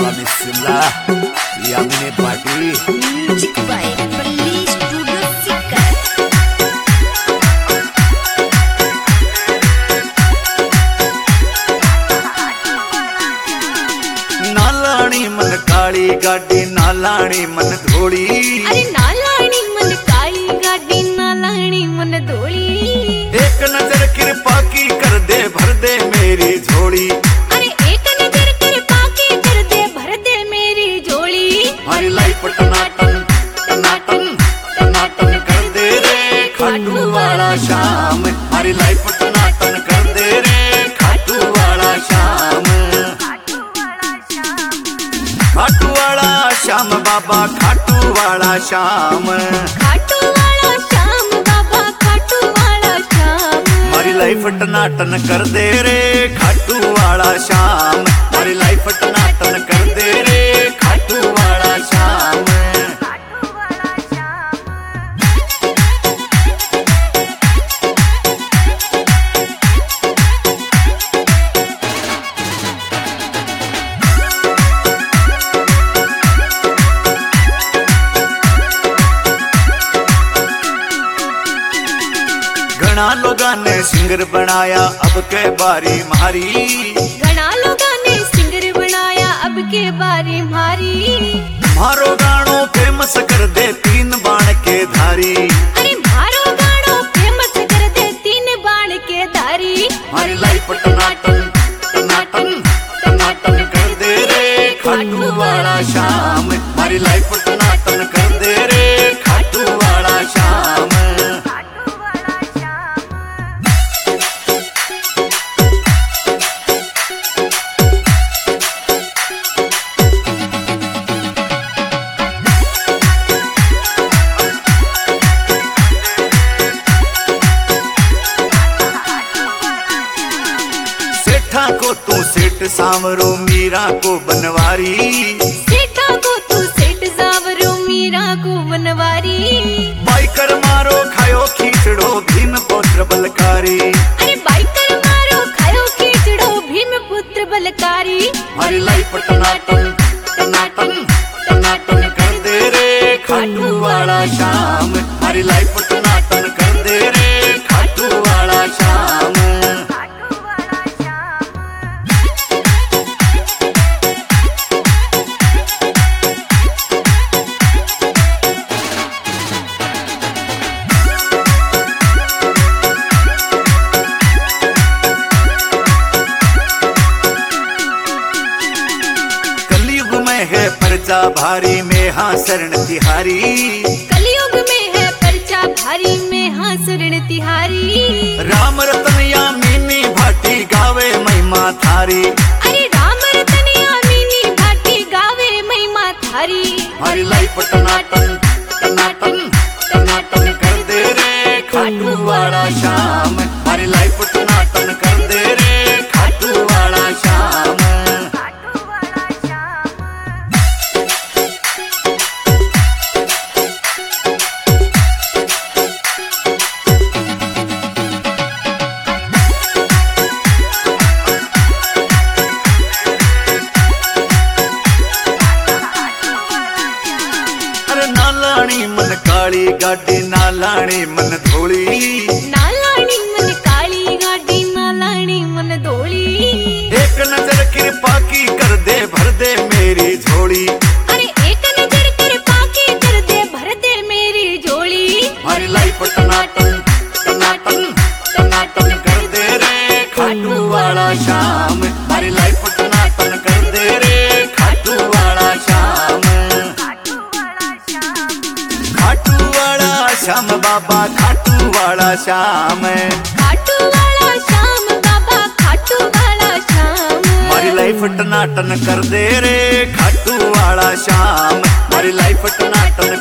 Swami Shimla Yamini party music by Palli studio Sikar. नालाणी मन काली गाड़ी नालाणी मन धोली। अरे नालाणी मन काली गाड़ी नालाणी मन धोली। एक नजर कृपा की कर दे भर दे मेरी झोली। अरे एक नजर कृपा की कर दे भर दे मेरी झोली। हमारी लाइफ टनाटन टनाटन टनाटन कर दे रे खाटू वाला शाम। हमारी लाइफ टनाटन कर दे रे खाटू वाला शाम। खाटू वाला श्याम बाबा खाटू वाला श्याम। खाटू वाला श्याम बाबा खाटू वाला श्याम। हमारी लाइफ टनाटन कर दे रे खाटू वाला श्याम। हमारी लाइफ टनाटन कर दे रे खाटू वाला श्याम। घना लोगा ने सिंगर बनाया अब के बारी मारी। घना लोगा ने सिंगर बनाया अब के बारी मारी। मारो गानो फेमस कर दे तीन बाण के धारी। अरे मारो गानो फेमस कर दे तीन बाण के धारी। हमारी लाइफ टनाटन टनाटन टनाटन कर दे रे खाटू वाला शाम। हमारी लाइफ टनाटन कर दे रे खाटू वाला शाम। सेठा को तू सेठ सांवरो मीरा को बनवारी। सेठा को तू सेठ सांवरो मीरा को बनवारी। बाइकर मारो खायो खींचड़ो भीम पुत्र बलकारी। अरे बाइकर मारो खायो खींचड़ो भीम पुत्र बलकारी। हमारी लाइफ टनाटन टनाटन टनाटन कर दे रे खाटू वाला शाम। हमारी लाइफ टनाटन कर दे रे खाटू वाला शाम। कलयुग में है परचा भारी में हाँ शरण तिहारी। कलयुग में है परचा भारी में हाँ शरण तिहारी। राम रतन यामिनी भाटी गावे महिमा थारी। अरे राम रतन यामिनी भाटी गावे महिमा थारी। हमारी लाइफ टनाटन टनाटन टनाटन कर दे रे खाटू वाला शाम। हमारी लाइफ टनाटन कर दे रे खाटू वाला शाम। अरे नालाणी मन काली गाड़ी नालाणी मन धोली। नालाणी मन काली गाड़ी नालाणी मन धोली। एक नजर कृपा की कर दे भर दे मेरी झोली। अरे एक नजर कृपा की कर दे भर दे मेरी झोली। हमारी लाइफ टनाटन टनाटन टनाटन कर दे रे खाटू वाला शाम। हमारी लाइफ टनाटन कर दे रे खाटू वाला शाम। खाटू वाला श्याम बाबा खाटू वाला श्याम। खाटू वाला श्याम बाबा खाटू वाला श्याम। हमारी लाइफ टनाटन कर दे रे खाटू वाला श्याम। हमारी लाइफ टनाटन